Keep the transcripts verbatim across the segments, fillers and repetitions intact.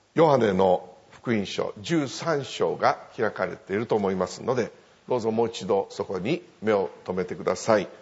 ヨハネの福音書じゅうさん章が開かれていると思いますので、どうぞもう一度そこに目を留めてください。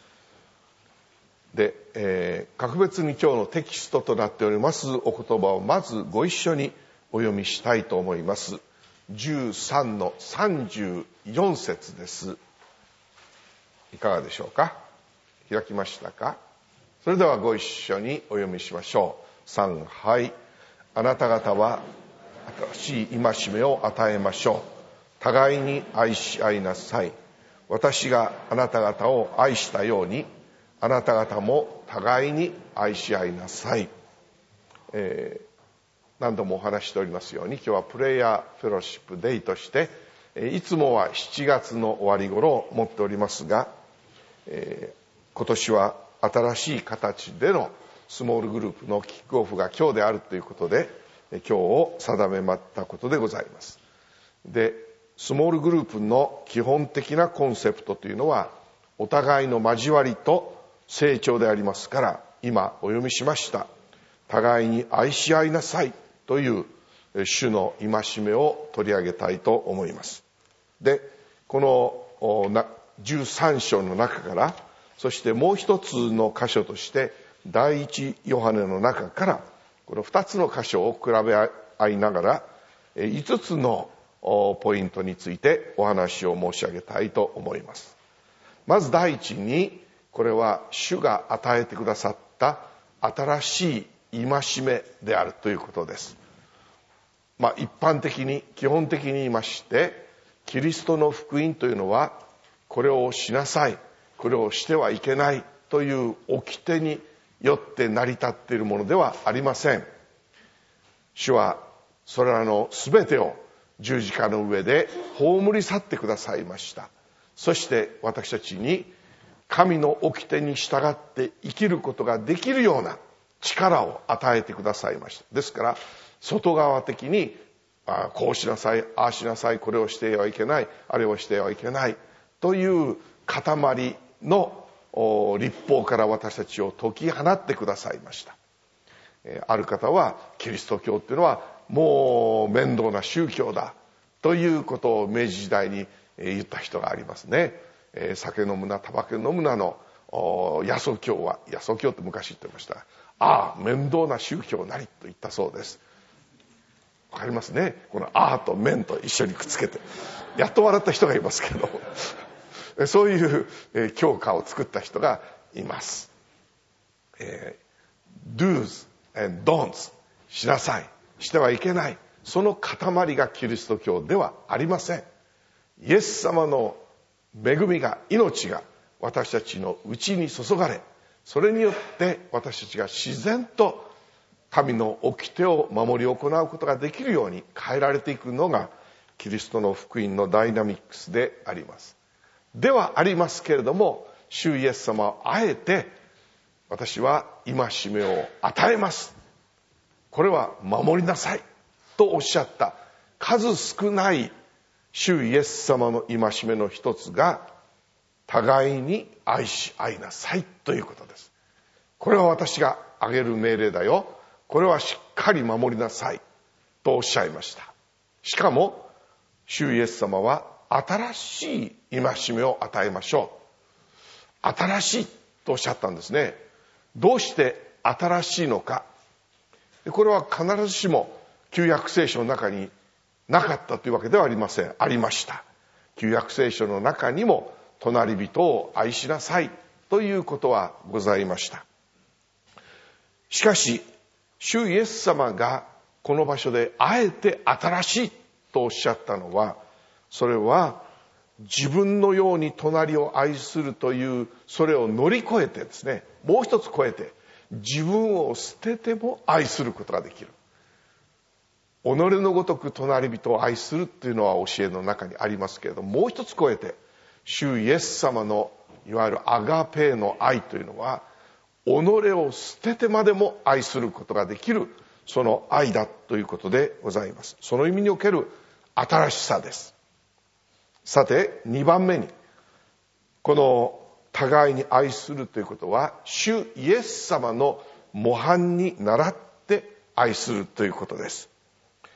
で、えー、格別に今日のテキストとなっておりますお言葉をまずご一緒にお読みしたいと思います。じゅうさんのさんじゅうよん節です。いかがでしょうか。開きましたか。それではご一緒にお読みしましょう。さん、はい。あなた方は新しい戒めを与えましょう。互いに愛し合いなさい。私があなた方を愛したように、あなた方も互いに愛し合いなさい。えー、何度もお話しておりますように、今日はプレイヤーフェローシップデイとして、いつもはしちがつの終わり頃を持っておりますが、えー、今年は新しい形でのスモールグループのキックオフが今日であるということで、今日を定めまったことでございます。で、スモールグループの基本的なコンセプトというのは、お互いの交わりと成長でありますから、今お読みしました互いに愛し合いなさいという主の戒めを取り上げたいと思います。で、このじゅうさん章の中から、そしてもう一つの箇所として第一ヨハネの中から、この二つの箇所を比べ合いながら五つのポイントについてお話を申し上げたいと思います。まず第一に、これは主が与えてくださった新しい戒めであるということです。まあ一般的に基本的に言いまして、キリストの福音というのは、これをしなさい、これをしてはいけないという掟によって成り立っているものではありません。主はそれらのすべてを十字架の上で葬り去ってくださいました。そして私たちに神の掟に従って生きることができるような力を与えてくださいました。ですから外側的にあこうしなさい、ああしなさい、これをしてはいけない、あれをしてはいけないという塊の律法から私たちを解き放ってくださいました。ある方はキリスト教っていうのはもう面倒な宗教だということを明治時代に言った人がありますね。酒飲むな、タバコ飲むなの耶稣教は、耶稣教って昔言ってました。ああ、面倒な宗教なりと言ったそうです。わかりますね。このああと面と一緒にくっつけて、やっと笑った人がいますけど、そういう教科を作った人がいます。えー、do's and don'ts しなさい、してはいけない、その塊がキリスト教ではありません。イエス様の恵みが、命が私たちのうちに注がれ、それによって私たちが自然と神の掟を守り行うことができるように変えられていくのがキリストの福音のダイナミックスであります。ではありますけれども、主イエス様はあえて、私は戒めを与えます、これは守りなさいとおっしゃった数少ない主イエス様の戒めの一つが、互いに愛し合いなさいということです。これは私が挙げる命令だよ、これはしっかり守りなさいとおっしゃいました。しかも主イエス様は新しい戒めを与えましょう、新しいとおっしゃったんですね。どうして新しいのか。これは必ずしも旧約聖書の中になかったというわけではありません。ありました。旧約聖書の中にも隣人を愛しなさいということはございました。しかし主イエス様がこの場所であえて新しいとおっしゃったのは、それは自分のように隣を愛するという、それを乗り越えてですね、もう一つ超えて自分を捨てても愛することができる。己のごとく隣人を愛するっていうのは教えの中にありますけれども、もう一つ超えて主イエス様のいわゆるアガペーの愛というのは、己を捨ててまでも愛することができる、その愛だということでございます。その意味における新しさです。さてにばんめに、この互いに愛するということは、主イエス様の模範に倣って愛するということです。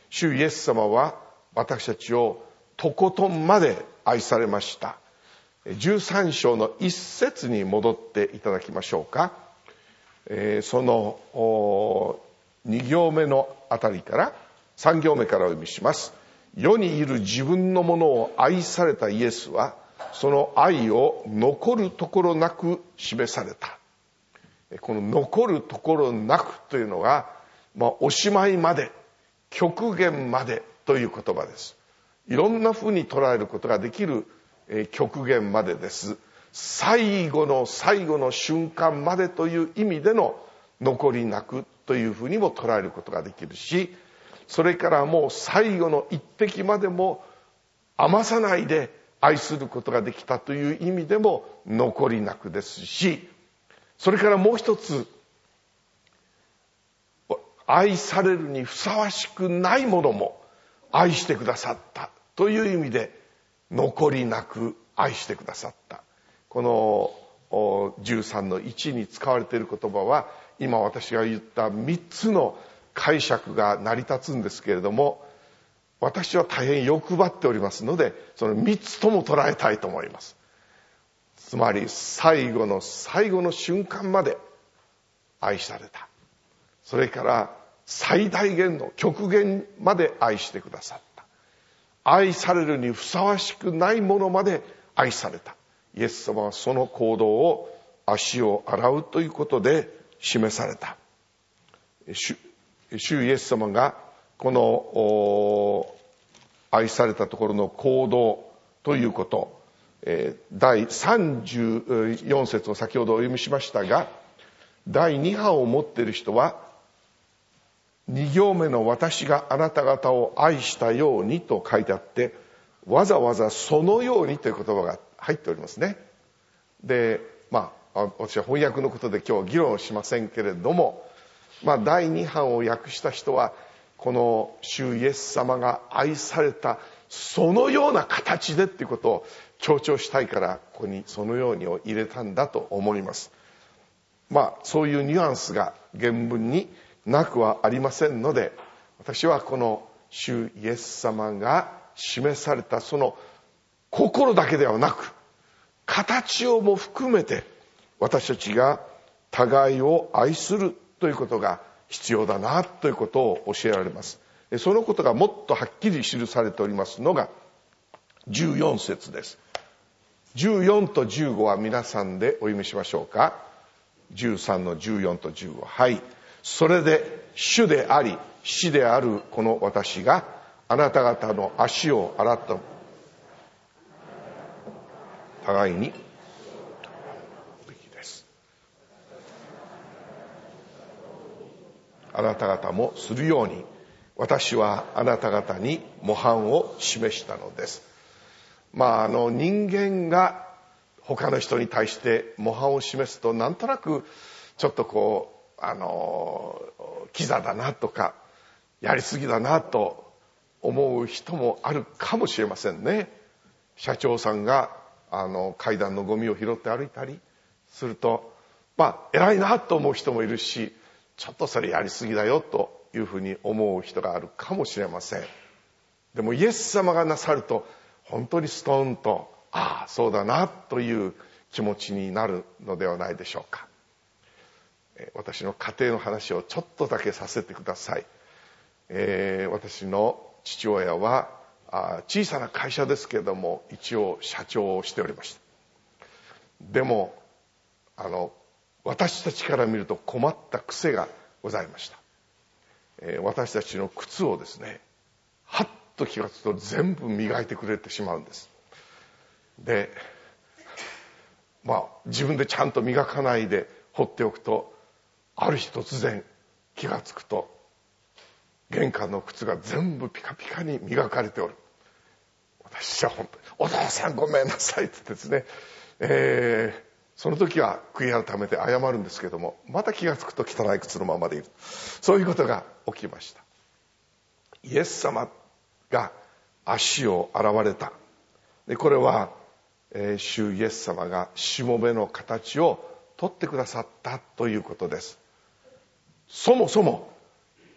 主イエス様は私たちをとことんまで愛されました。じゅうさん章の一節に戻っていただきましょうか。えー、そのに行目のあたりからさん行目からお読みします。世にいる自分のものを愛されたイエスは、その愛を残るところなく示された。この残るところなくというのが、まあ、おしまいまで、極限までという言葉です。いろんなふうに捉えることができる、えー、極限までです。最後の最後の瞬間までという意味での残りなくというふうにも捉えることができるし、それからもう最後の一滴までも余さないで愛することができたという意味でも残りなくですし、それからもう一つ、愛されるにふさわしくないものも愛してくださったという意味で残りなく愛してくださった。このじゅうさんのいちに使われている言葉は、今私が言ったみっつの解釈が成り立つんですけれども、私は大変欲張っておりますので、そのみっつとも捉えたいと思います。つまり最後の最後の瞬間まで愛された。それから最大限の極限まで愛してくださった。愛されるにふさわしくないものまで愛された。イエス様はその行動を足を洗うということで示された。主、主イエス様がこの愛されたところの行動ということ、だいさんじゅうよん節を先ほどお読みしましたが、だいに版を持っている人はに行目の私があなた方を愛したようにと書いてあって、わざわざそのようにという言葉が入っておりますね。で、まあ私は翻訳のことで今日は議論しませんけれども、まあだいに版を訳した人はこの主イエス様が愛されたそのような形でっていうことを強調したいから、ここにそのようにを入れたんだと思います。まあそういうニュアンスが原文になくはありませんので、私はこの主イエス様が示されたその心だけではなく、形をも含めて私たちが互いを愛するということが必要だなということを教えられます。そのことがもっとはっきり記されておりますのがじゅうよん節です。じゅうよんとじゅうごは皆さんでお読みしましょうか。じゅうさんのじゅうよんとじゅうご。はい。それで主であり死であるこの私があなた方の足を洗った。互いにべきです。あなた方もするように私はあなた方に模範を示したのです。まああの人間が他の人に対して模範を示すと、なんとなくちょっとこうあのキザだなとかやりすぎだなと思う人もあるかもしれませんね。社長さんがあの階段のゴミを拾って歩いたりすると、まあ偉いなと思う人もいるし、ちょっとそれやりすぎだよというふうに思う人があるかもしれません。でもイエス様がなさると本当にストンと、ああそうだなという気持ちになるのではないでしょうか。私の家庭の話をちょっとだけさせてください。えー、私の父親はあ小さな会社ですけれども一応社長をしておりました。でもあの私たちから見ると困った癖がございました。えー、私たちの靴をですね、はっと気がつくと全部磨いてくれてしまうんです。でまあ自分でちゃんと磨かないで放っておくと、ある日突然気がつくと玄関の靴が全部ピカピカに磨かれておる。私は本当にお父さんごめんなさいってですね、えー、その時は悔い改めて謝るんですけども、また気がつくと汚い靴のままでいる。そういうことが起きました。イエス様が足を洗われた。でこれは、えー、主イエス様がしもべの形を取ってくださったということです。そもそも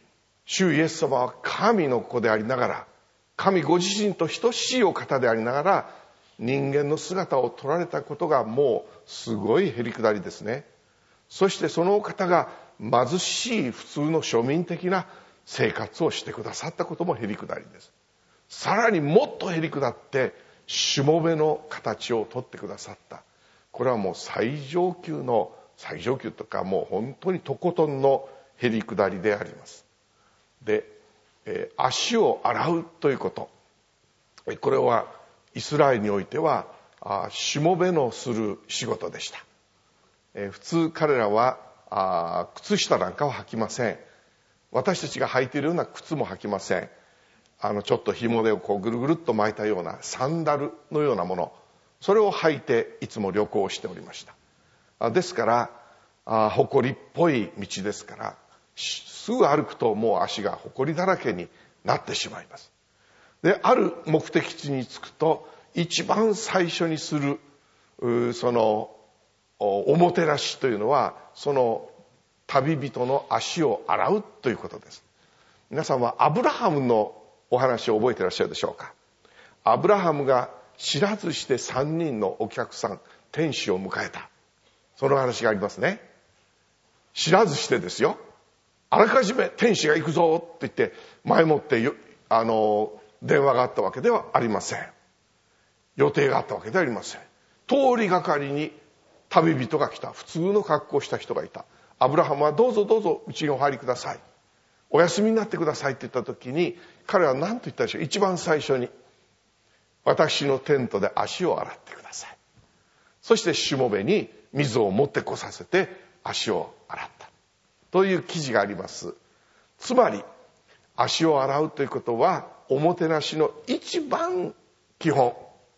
主イエス様は神の子でありながら、神ご自身と等しいお方でありながら、人間の姿を取られたことがもうすごいへりくだりですね。そしてそのお方が貧しい普通の庶民的な生活をしてくださったこともへりくだりです。さらにもっとへりくだってしもべの形をとってくださった。これはもう最上級の最上級とかもう本当にとことんのへりくだりであります。で、えー、足を洗うということ、これはイスラエルにおいてはあしもべのする仕事でした。えー、普通彼らはあ靴下なんかは履きません。私たちが履いているような靴も履きません。あのちょっと紐でこうぐるぐるっと巻いたようなサンダルのようなもの、それを履いていつも旅行しておりました。あですからあ埃っぽい道ですから、すぐ歩くともう足が埃だらけになってしまいます。で、ある目的地に着くと一番最初にするそのおもてなしというのは、その旅人の足を洗うということです。皆さんはアブラハムのお話を覚えていらっしゃるでしょうか。アブラハムが知らずしてさんにんのお客さん、天使を迎えた、その話がありますね。知らずしてですよ。あらかじめ天使が行くぞって言って前もってあの電話があったわけではありません。予定があったわけではありません。通りがかりに旅人が来た。普通の格好をした人がいた。アブラハムはどうぞどうぞうちにお入りください、お休みになってくださいって言った時に、彼は何と言ったでしょう。一番最初に、私のテントで足を洗ってください。そしてしもべに水を持ってこさせて足を洗ったという記事があります。つまり足を洗うということはおもてなしの一番基本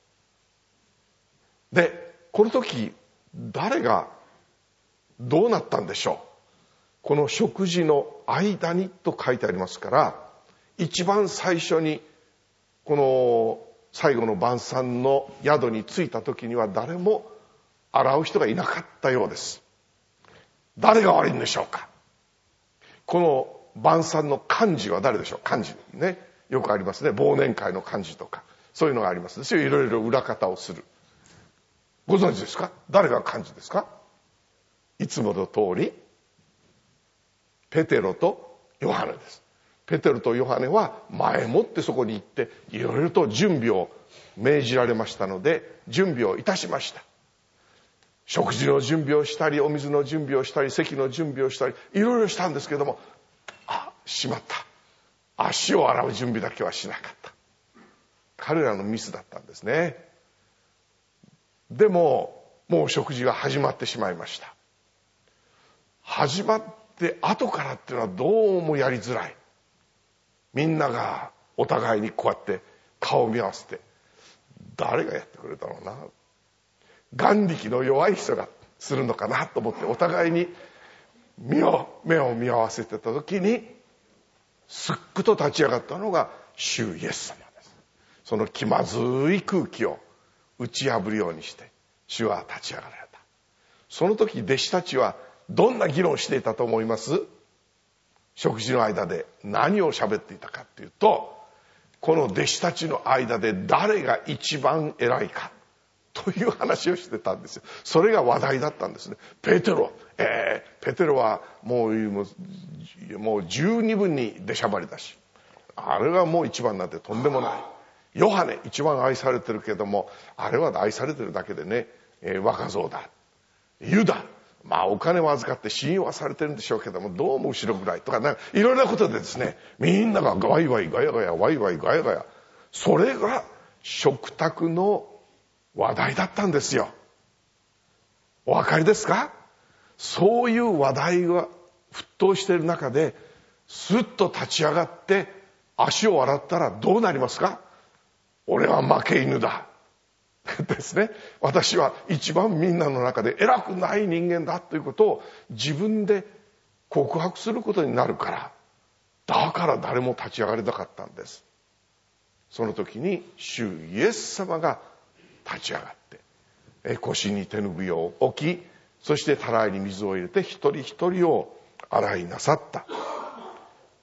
で、この時誰がどうなったんでしょう。この食事の間にと書いてありますから、一番最初にこの最後の晩餐の宿に着いた時には誰も洗う人がいなかったようです。誰が悪いんでしょうか。この晩餐の幹事は誰でしょう。幹事ね、よくありますね。忘年会の幹事とかそういうのがありますですよ。いろいろ裏方をする。ご存知ですか。誰が幹事ですか。いつもの通りペテロとヨハネです。ペテロとヨハネは前もってそこに行っていろいろと準備を命じられましたので準備をいたしました。食事の準備をしたり、お水の準備をしたり、席の準備をしたり、いろいろしたんですけども、あ、しまった。足を洗う準備だけはしなかった。彼らのミスだったんですね。でももう食事が始まってしまいました。始まって後からっていうのはどうもやりづらい。みんながお互いにこうやって顔を見合わせて、誰がやってくれたろうな、眼力の弱い人がするのかなと思ってお互いに目を目を見合わせてた時に、すっくと立ち上がったのが主イエス様です。その気まずい空気を打ち破るようにして主は立ち上がられた。その時弟子たちはどんな議論をしていたと思います？食事の間で何を喋っていたかっていうと、この弟子たちの間で誰が一番偉いかという話をしてたんですよ。それが話題だったんですね。ペテロ、えー、ペテロはもうもう十二分に出しゃばりだし、あれはもう一番なんてとんでもない。ヨハネ一番愛されてるけども、あれは愛されてるだけでね、えー、若造だ。ユダ、まあお金を預かって信用はされてるんでしょうけども、どうも後ろぐらいとかね、いろいろなことでですね、みんながワイワイガヤガヤワイワイガヤガヤ、それが食卓の話題だったんですよ。お分かりですか？そういう話題が沸騰している中で、スッと立ち上がって足を洗ったらどうなりますか？俺は負け犬だですね。私は一番みんなの中で偉くない人間だということを自分で告白することになるから、だから誰も立ち上がれなかったんです。その時に主イエス様が立ち上がって腰に手ぬぐいを置き、そしてたらいに水を入れて一人一人を洗いなさった。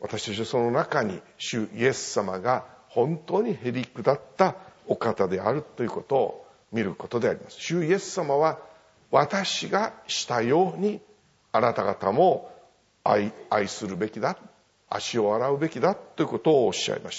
私たちはその中に主イエス様が本当にへりくだったお方であるということを見ることであります。主イエス様は私がしたようにあなた方も 愛, 愛するべきだ、足を洗うべきだということをおっしゃいました。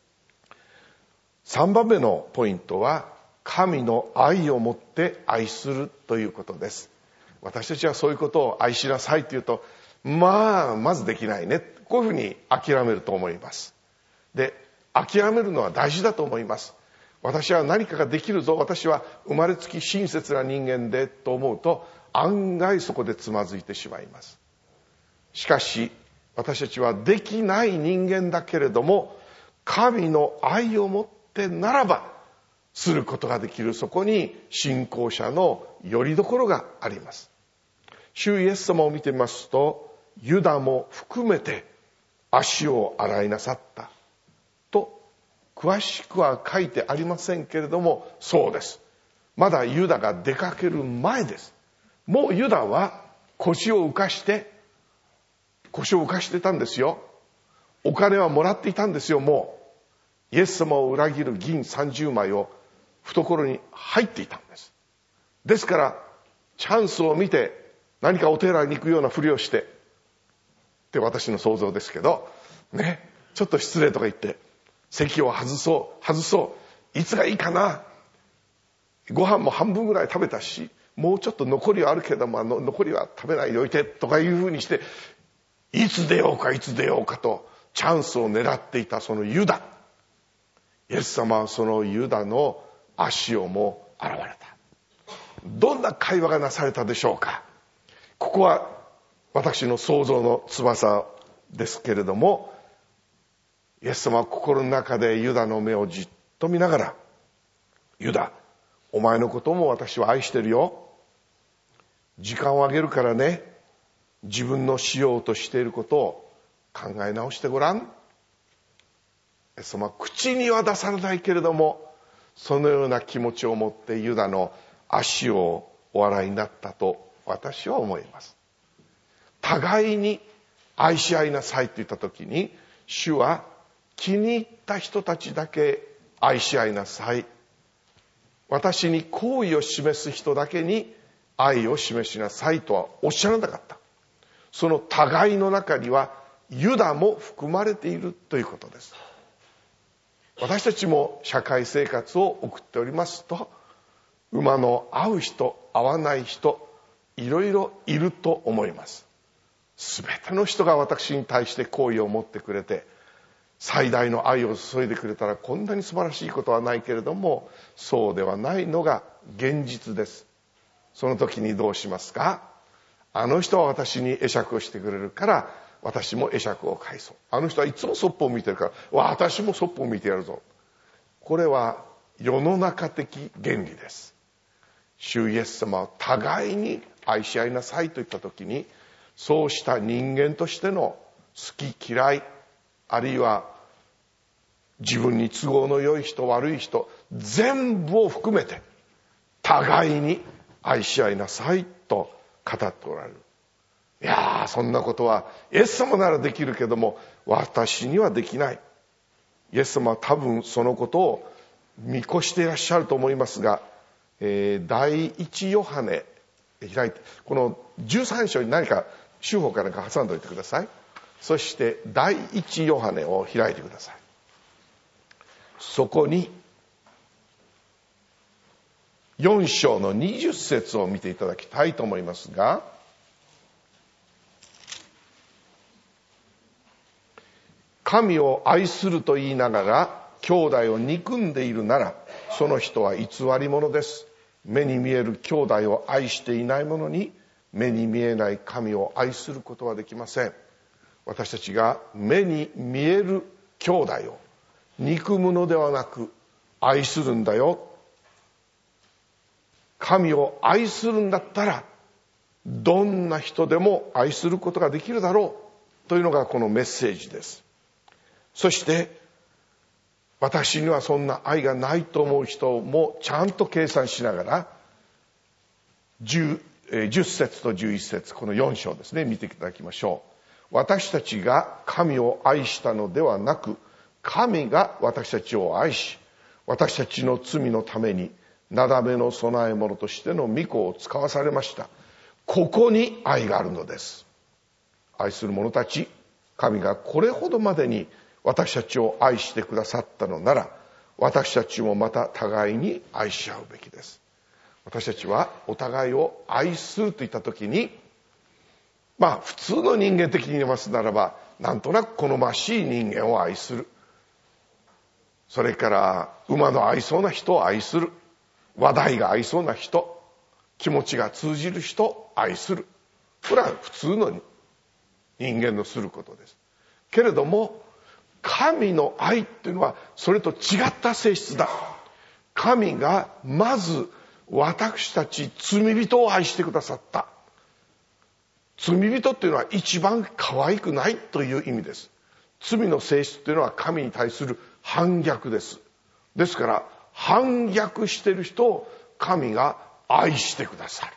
さんばんめのポイントは神の愛をもって愛するということです。私たちはそういうことを愛しなさいというと、まあまずできないね、こういうふうに諦めると思います。で、諦めるのは大事だと思います。私は何かができるぞ、私は生まれつき親切な人間でと思うと案外そこでつまずいてしまいます。しかし私たちはできない人間だけれども、神の愛をもってならばすることができる、そこに信仰者の拠り所があります。主イエス様を見てみますと、ユダも含めて足を洗いなさったと詳しくは書いてありませんけれども、そうです。まだユダが出かける前です。もうユダは腰を浮かして腰を浮かしてたんですよ。お金はもらっていたんですよ。もうイエス様を裏切る銀さんじゅうまいを懐に入っていたんです。ですからチャンスを見て何かお寺に行くようなふりをしてって私の想像ですけどね、ちょっと失礼とか言って席を外そう外そういつがいいかな、ご飯も半分ぐらい食べたしもうちょっと残りはあるけども、あの残りは食べないでおいてとかいうふうにして、いつ出ようかいつ出ようかとチャンスを狙っていたそのユダ、イエス様はそのユダの足をも現れた。どんな会話がなされたでしょうか。ここは私の想像の翼ですけれども、イエス様は心の中でユダの目をじっと見ながら、ユダ、お前のことも私は愛してるよ。時間をあげるからね、自分のしようとしていることを考え直してごらん。イエス様は口には出されないけれども、そのような気持ちを持ってユダの足をお洗いになったと私は思います。互いに愛し合いなさいと言った時に、主は気に入った人たちだけ愛し合いなさい、私に好意を示す人だけに愛を示しなさいとはおっしゃらなかった。その互いの中にはユダも含まれているということです。私たちも社会生活を送っておりますと、馬の合う人合わない人いろいろいると思います。すべての人が私に対して好意を持ってくれて最大の愛を注いでくれたらこんなに素晴らしいことはないけれども、そうではないのが現実です。その時にどうしますか。あの人は私に会釈をしてくれるから私も会釈を返そう。あの人はいつもそっぽを見てるから私もそっぽを見てやるぞ。これは世の中的原理です。主イエス様は互いに愛し合いなさいと言った時に、そうした人間としての好き嫌い、あるいは自分に都合の良い人悪い人全部を含めて互いに愛し合いなさいと語っておられる。いやー、そんなことはイエス様ならできるけども私にはできない。イエス様は多分そのことを見越していらっしゃると思いますが、えー、第一ヨハネ開いて、このじゅうさん章に何か手法かなんか挟んでおいてください。そして第一ヨハネを開いてください。そこによん章のにじゅっ節を見ていただきたいと思いますが、神を愛すると言いながら兄弟を憎んでいるならその人は偽り者です。目に見える兄弟を愛していない者に目に見えない神を愛することはできません。私たちが目に見える兄弟を憎むのではなく愛するんだよ。神を愛するんだったらどんな人でも愛することができるだろうというのがこのメッセージです。そして私にはそんな愛がないと思う人もちゃんと計算しながら 10, 10節とじゅういち節、このよん章ですね、見ていただきましょう。 私たちが神を愛したのではなく、神が私たちを愛し、私たちの罪のためになだめの供え物としての御子を使わされました。ここに愛があるのです。愛する者たち、神がこれほどまでに私たちを愛してくださったのなら、私たちもまた互いに愛し合うべきです。私たちはお互いを愛するといったときに、まあ普通の人間的に言いますならば、なんとなく好ましい人間を愛する。それから馬の合いそうな人を愛する。話題が合いそうな人、気持ちが通じる人を愛する。これは普通の人間のすることです。けれども、神の愛っていうのはそれと違った性質だ。神がまず私たち罪人を愛してくださった。罪人っていうのは一番可愛くないという意味です。罪の性質っていうのは神に対する反逆です。ですから反逆している人を神が愛してくださる。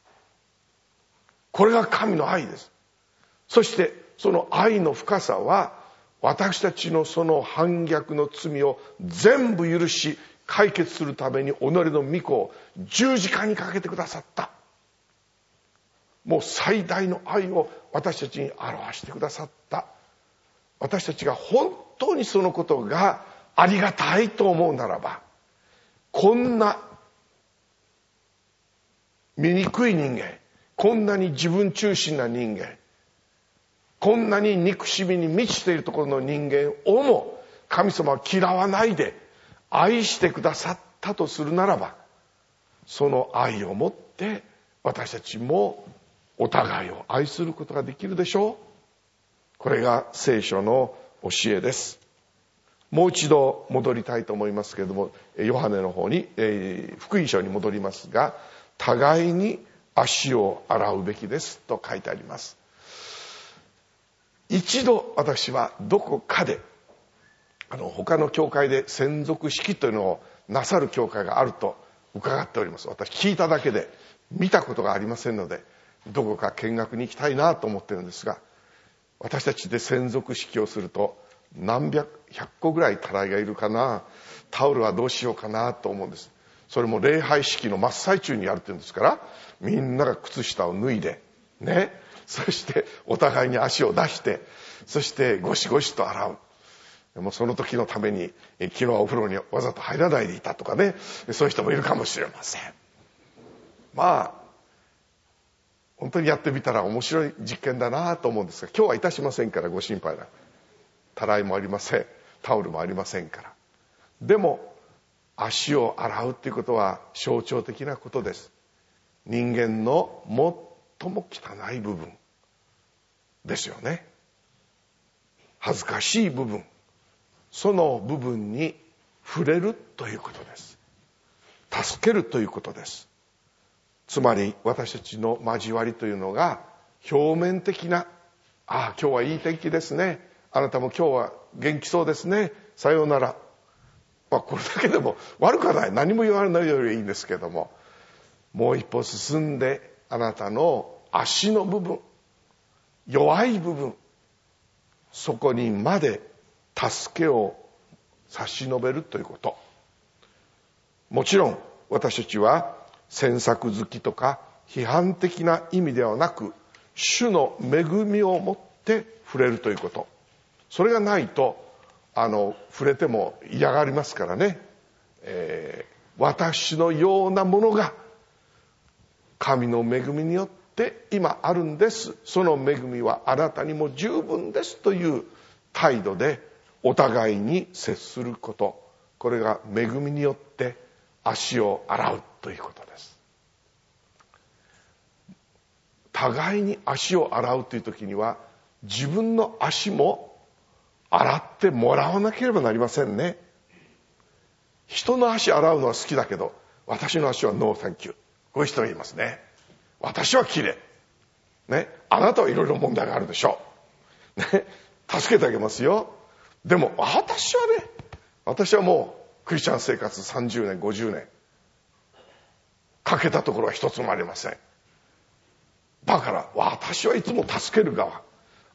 これが神の愛です。そしてその愛の深さは、私たちのその反逆の罪を全部許し解決するために己の御子を十字架にかけてくださった。もう最大の愛を私たちに表してくださった。私たちが本当にそのことがありがたいと思うならば、こんな醜い人間、こんなに自分中心な人間、こんなに憎しみに満ちているところの人間をも神様は嫌わないで愛してくださったとするならば、その愛をもって私たちもお互いを愛することができるでしょう。これが聖書の教えです。もう一度戻りたいと思いますけれども、ヨハネの方に、えー、福音書に戻りますが、互いに足を洗うべきですと書いてあります。一度私はどこかであの他の教会で洗足式というのをなさる教会があると伺っております。私聞いただけで見たことがありませんので、どこか見学に行きたいなと思ってるんですが、私たちで洗足式をすると何百百個ぐらいたらいがいるかな、タオルはどうしようかなと思うんです。それも礼拝式の真っ最中にやるっていうんですから、みんなが靴下を脱いでね、そしてお互いに足を出して、そしてゴシゴシと洗う。でもその時のために昨日はお風呂にわざと入らないでいたとかね、そういう人もいるかもしれません。まあ本当にやってみたら面白い実験だなと思うんですが、今日はいたしませんからご心配なく。たらいもありません、タオルもありませんから。でも足を洗うっていうことは象徴的なことです。人間の最も汚い部分ですよね。恥ずかしい部分、その部分に触れるということです。助けるということです。つまり私たちの交わりというのが表面的な、ああ今日はいい天気ですね、あなたも今日は元気そうですね、さようなら、まあこれだけでも悪くはない、何も言わないよりいいんですけども、もう一歩進んであなたの足の部分、弱い部分、そこにまで助けを差し伸べるということ。もちろん私たちは詮索好きとか批判的な意味ではなく、主の恵みを持って触れるということ。それがないとあの触れても嫌がりますからね、えー、私のようなものが神の恵みによって今あるんです、その恵みはあなたにも十分ですという態度でお互いに接すること、これが恵みによって足を洗うということです。互いに足を洗うという時には自分の足も洗ってもらわなければなりませんね。人の足洗うのは好きだけど、私の足はノーサンキュー、こういう人がいますね。私は綺麗ね、あなたはいろいろ問題があるでしょうね、助けてあげますよ。でも私はね、私はもうクリスチャン生活さんじゅうねんごじゅうねん欠けたところは一つもありません。だから私はいつも助ける側、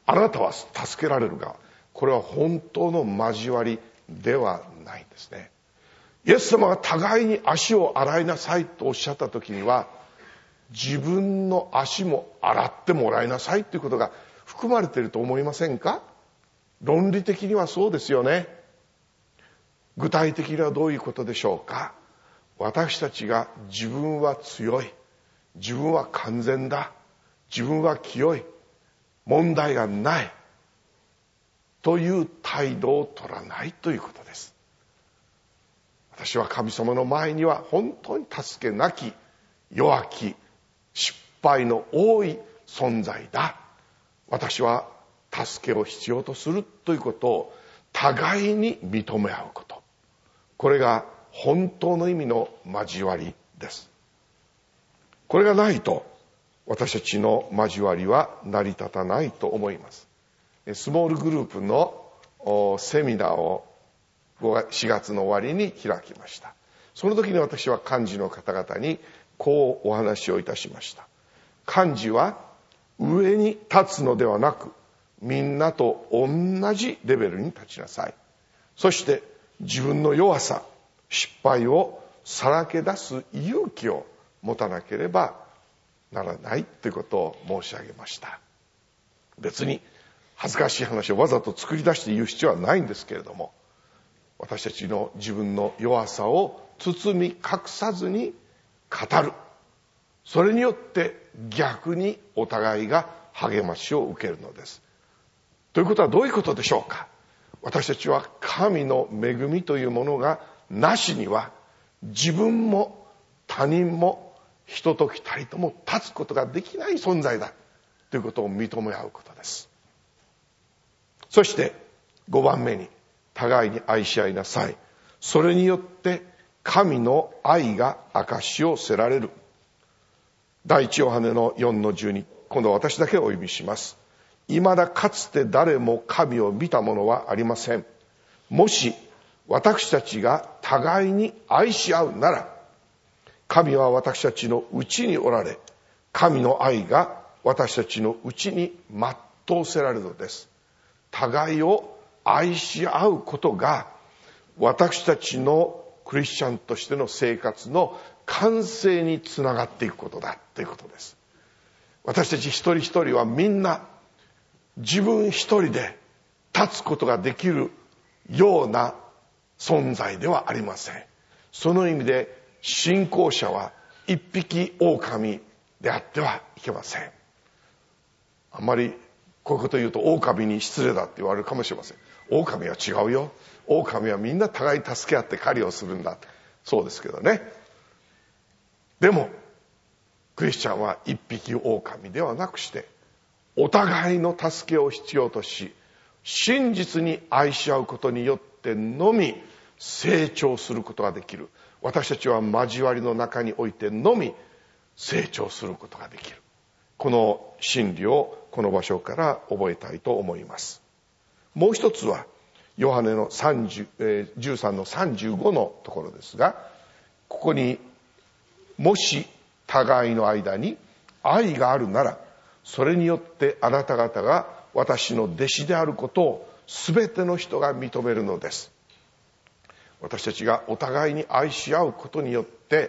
あなたは助けられるが、これは本当の交わりではないんですね。イエス様が互いに足を洗いなさいとおっしゃった時には、自分の足も洗ってもらいなさいということが含まれていると思いませんか？論理的にはそうですよね。具体的にはどういうことでしょうか？私たちが自分は強い、自分は完全だ、自分は清い、問題がないという態度を取らないということです。私は神様の前には本当に助けなき、弱き、失敗の多い存在だ。私は助けを必要とするということを互いに認め合うこと。これが本当の意味の交わりです。これがないと私たちの交わりは成り立たないと思います。スモールグループのセミナーをしがつの終わりに開きました。その時に私は幹事の方々にこうお話をいたしました。幹事は上に立つのではなく、みんなと同じレベルに立ちなさい。そして自分の弱さ、失敗をさらけ出す勇気を持たなければならないということを申し上げました。別に恥ずかしい話をわざと作り出して言う必要はないんですけれども、私たちの自分の弱さを包み隠さずに語る。それによって逆にお互いが励ましを受けるのです。ということはどういうことでしょうか？私たちは神の恵みというものがなしには自分も他人も人と二人とも立つことができない存在だということを認め合うことです。そしてごばんめに、互いに愛し合いなさい。それによって神の愛が証しをせられる。第一ヨハネのよんのじゅうに、今度は私だけをお読みします。未だかつて誰も神を見た者はありません。もし私たちが互いに愛し合うなら、神は私たちのうちにおられ、神の愛が私たちのうちに全うせられるのです。互いを愛し合うことが私たちのクリスチャンとしての生活の完成につながっていくことだということです。私たち一人一人はみんな自分一人で立つことができるような存在ではありません。その意味で信仰者は一匹狼であってはいけません。あんまりこういうことを言うと狼に失礼だって言われるかもしれません。狼は違うよ。狼はみんな互い助け合って狩りをするんだ。そうですけどね。でもクリスチャンは一匹狼ではなくして、お互いの助けを必要とし、真実に愛し合うことによってのみ成長することができる。私たちは交わりの中においてのみ成長することができる。この真理をこの場所から覚えたいと思います。もう一つはヨハネのさんじゅう、えー、じゅうさんのさんじゅうごのところですが、ここにもし互いの間に愛があるなら、それによってあなた方が私の弟子であることを全ての人が認めるのです。私たちがお互いに愛し合うことによって、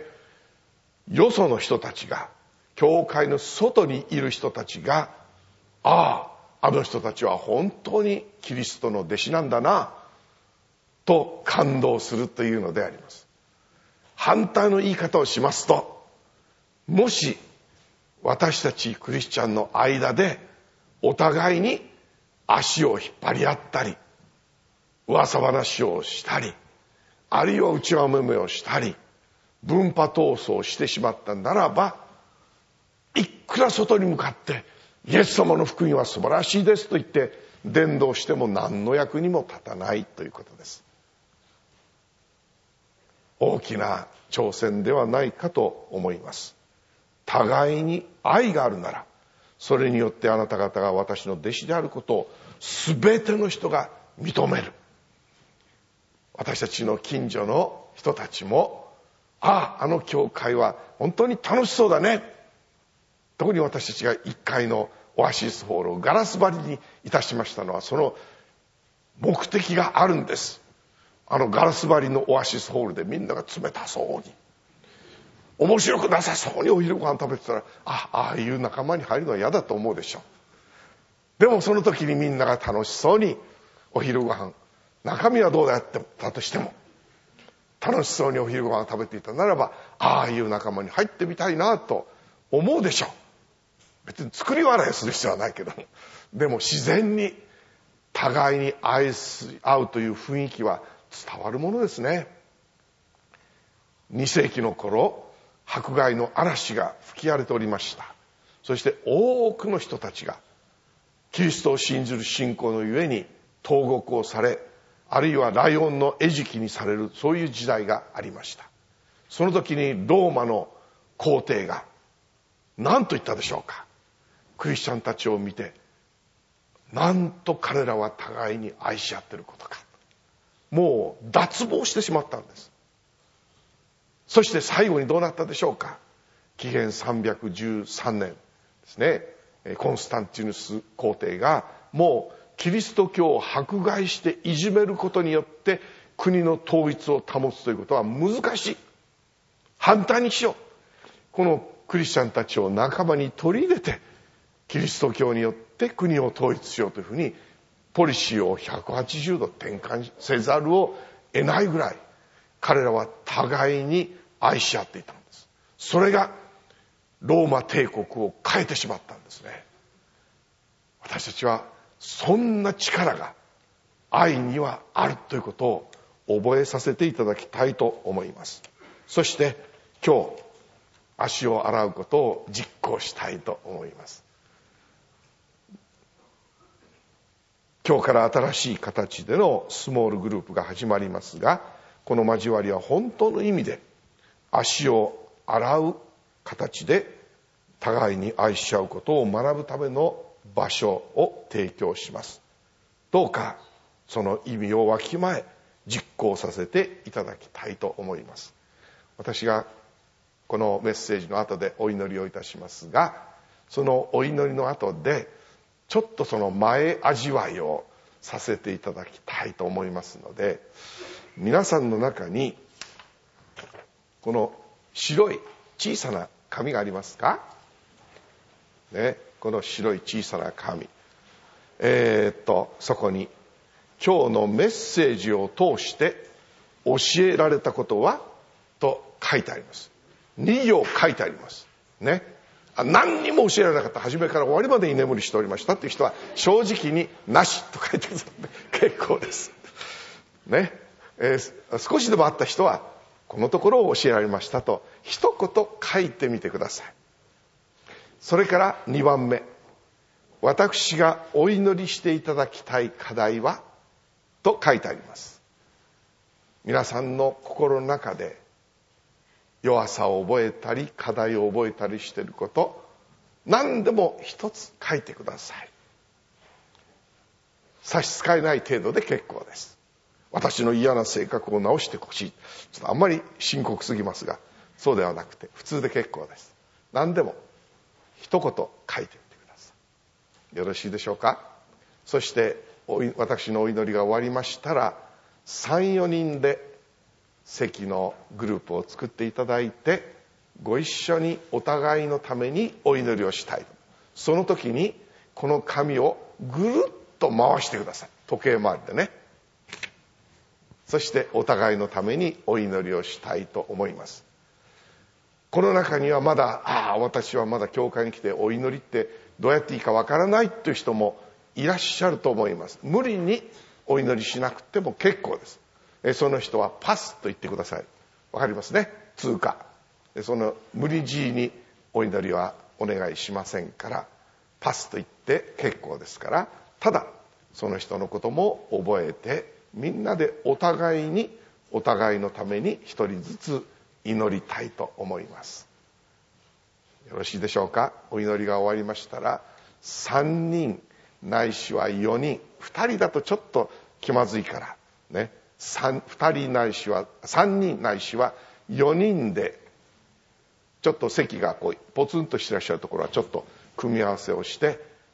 よその人たちが、教会の外にいる人たちが、ああ、あの人たちは本当にキリストの弟子なんだなと感動するというのであります。反対の言い方をしますと、もし私たちクリスチャンの間でお互いに足を引っ張り合ったり、噂話をしたり、あるいは内輪もめをしたり、分派闘争をしてしまったならば、いくら外に向かってイエス様の福音は素晴らしいですと言って伝道しても何の役にも立たないということです。大きな挑戦ではないかと思います。互いに愛があるなら、それによってあなた方が私の弟子であることを全ての人が認める。私たちの近所の人たちも、ああ、あの教会は本当に楽しそうだね。特に私たちがいっかいのオアシスホールをガラス張りにいたしましたのは、その目的があるんです。あのガラス張りのオアシスホールでみんなが冷たそうに、面白くなさそうにお昼ご飯食べてたら、あああいう仲間に入るのは嫌だと思うでしょう。でもその時にみんなが楽しそうにお昼ご飯、中身はどうだったとしても楽しそうにお昼ご飯を食べていたならば、ああいう仲間に入ってみたいなと思うでしょう。別に作り笑いする必要はないけど、でも自然に互いに愛す合うという雰囲気は伝わるものですね。に世紀の頃、迫害の嵐が吹き荒れておりました。そして多くの人たちがキリストを信じる信仰のゆえに投獄をされ、あるいはライオンの餌食にされる、そういう時代がありました。その時にローマの皇帝が何と言ったでしょうか。クリスチャンたちを見て、なんと彼らは互いに愛し合っていることか。もう脱帽してしまったんです。そして最後にどうなったでしょうか。紀元さんびゃくじゅうさんねんですね、コンスタンティヌス皇帝がもうキリスト教を迫害していじめることによって国の統一を保つということは難しい。反対にしよう。このクリスチャンたちを仲間に取り入れてキリスト教によって国を統一しようというふうにポリシーをひゃくはちじゅうど転換せざるを得ないぐらい彼らは互いに愛し合っていたんです。それがローマ帝国を変えてしまったんですね。私たちはそんな力が愛にはあるということを覚えさせていただきたいと思います。そして今日足を洗うことを実行したいと思います。今日から新しい形でのスモールグループが始まりますが、この交わりは本当の意味で足を洗う形で互いに愛し合うことを学ぶための場所を提供します。どうかその意味をわきまえ実行させていただきたいと思います。私がこのメッセージの後でお祈りをいたしますが、そのお祈りの後でちょっとその前味わいをさせていただきたいと思いますので、皆さんの中にこの白い小さな紙がありますかね。この白い小さな紙、えー、っとそこに今日のメッセージを通して教えられたことはと書いてあります。に行書いてありますね。何にも教えられなかった、初めから終わりまで居眠りしておりましたっていう人は正直になしと書いてくださって結構ですね。えー、少しでもあった人はこのところを教えられましたと一言書いてみてください。それからにばんめ、私がお祈りしていただきたい課題はと書いてあります。皆さんの心の中で弱さを覚えたり課題を覚えたりしていること、何でも一つ書いてください。差し支えない程度で結構です。私の嫌な性格を直してほしい、ちょっとあんまり深刻すぎますが、そうではなくて普通で結構です。何でも一言書いてみてください。よろしいでしょうか。そして私のお祈りが終わりましたら さん、よにんで席のグループを作っていただいて、ご一緒にお互いのためにお祈りをしたい。その時にこの紙をぐるっと回してください。時計回りでね。そしてお互いのためにお祈りをしたいと思います。この中にはまだ、ああ私はまだ教会に来てお祈りってどうやっていいかわからないという人もいらっしゃると思います。無理にお祈りしなくても結構です。その人はパスと言ってください。わかりますね。通過。その無理強いにお祈りはお願いしませんから、パスと言って結構ですから、ただその人のことも覚えて、みんなでお互いにお互いのために一人ずつ祈りたいと思います。よろしいでしょうか。お祈りが終わりましたらさんにんないしはよにん、ふたりだとちょっと気まずいからね、ふたりないしはさんにんないしはよにんで、ちょっと席がこうポツンとしてらっしゃるところはちょっと組み合わせをして、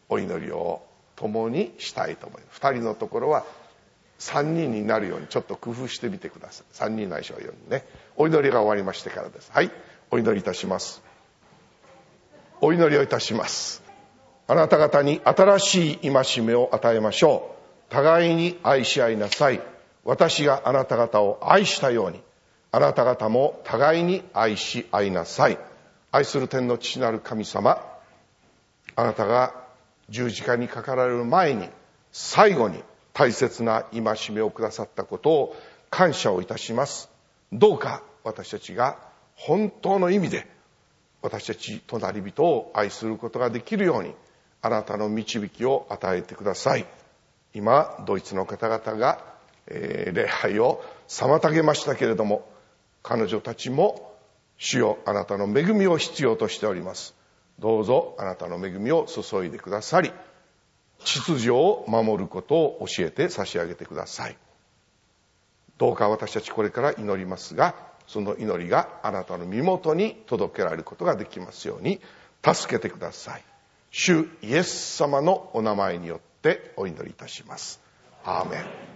お祈りを共にしたいと思います。ふたりのところはさんにんになるようにちょっと工夫してみてください。さんにんないしょようにね。お祈りが終わりましてからです。はい、お祈りいたします。お祈りをいたします。あなた方に新しい戒めを与えましょう。互いに愛し合いなさい。私があなた方を愛したように、あなた方も互いに愛し合いなさい。愛する天の父なる神様、あなたが十字架にかかられる前に最後に大切な戒めをくださったことを感謝をいたします。どうか私たちが本当の意味で私たち隣人を愛することができるように、あなたの導きを与えてください。今ドイツの方々が、えー、礼拝を妨げましたけれども、彼女たちも主よ、あなたの恵みを必要としております。どうぞあなたの恵みを注いでくださり、秩序を守ることを教えて差し上げてください。どうか私たちこれから祈りますが、その祈りがあなたの身元に届けられることができますように助けてください。主イエス様のお名前によってお祈りいたします。アーメン。